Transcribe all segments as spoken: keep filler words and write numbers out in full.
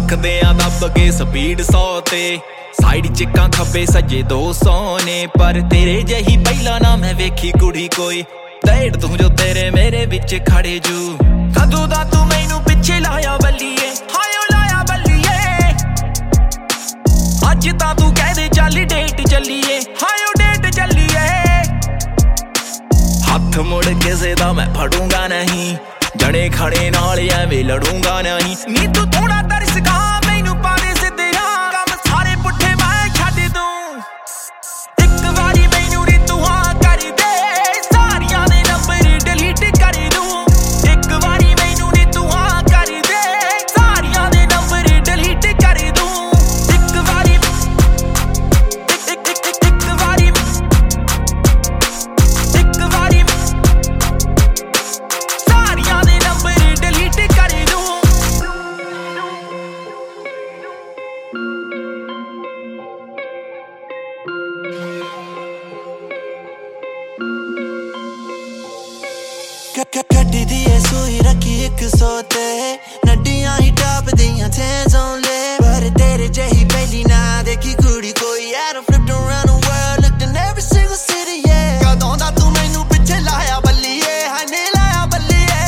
रखदे आ दब के स्पीड सौ ते साइड चिक्कां खब्बे सज्जे दो सौ ने पर तेरे जही पहला ना मैं वेखी कुड़ी कोई डेढ़ तू जो तेरे मेरे विच खड़े जू कदू दा तू मैनू पिछे लाया बल्लीए हायो लाया बल्लीए अज तां तू कह दे चल डेट चलीए हायो डेट चलीए हाथ मुड़ किसे दा मैं फड़ूंगा नहीं जने खड़े नाल एवें लड़ूंगा नहीं नी तू थोड़ा तरस खा मैनू पावे सिद्धे राह कम सारे पुट्ठे मैं छड्ड दूं इक वारी मैनू नी तू हां कर दे सारियां दे नंबर डिलीट कर दूं इक वारी मैनू नी तू हां कर दे सारियां दे नंबर डिलीट कर दूं इक वारी इक इक इक इक वारी इक वारी सारियां दे नंबर डिलीट कर दूं कट्टी दी सूई रखी एक सौ ते नड्डियां ही टॉप दियां थे जोले पर तेरे जही पहली ना देखी कुड़ी कोई I done flipped around the world looked in every single city yeah कदों दा तू मैनू पिछे लाया बल्लीए हाने लाया बल्लीए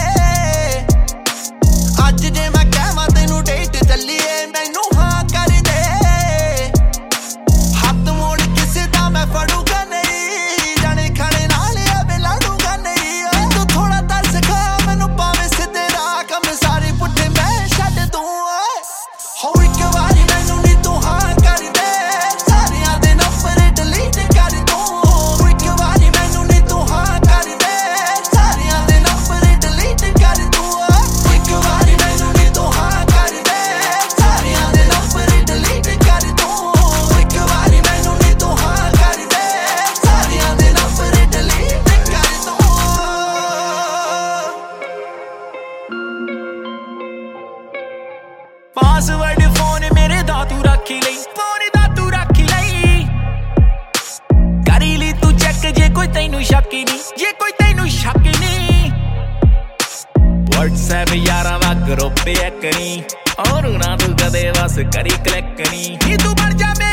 अज जे मैं कहवां तैनू डेट चलीए मैनू हां कर दे हाथ मोड़ किसे दा मैं फड़ूंगा नहीं जाने खाने नाल एवें लड़ूंगा नहीं तू थोड़ा तरस खा मैनू पावे सिद्धे राह कम सारे पुट्ठे मैं छड्ड दूं हो इक वारी मैनू नी तू हां कर दे सारियां दे नंबर डिलीट कर दूं इक वारी मैनू नी तू हां कर दे सारियां दे नंबर डिलीट कर दूं इक वारी मैनू नी तू हां कर दे सारियां दे नंबर डिलीट कर दूं इक वारी मैनू नी तू हां कर दे सारियां दे नंबर डिलीट कर दूं पासवर्ड फोन मेरे दा तू रखी लई फोन दा तू रखी लई करी ली तू चेक जे कोई तैनू शक नहीं जे कोई तैनू शक नहीं व्हाट्सएप यारा दा ग्रुप एक नहीं और ना तू कदे बस करी क्लिक नहीं नी तू बन जा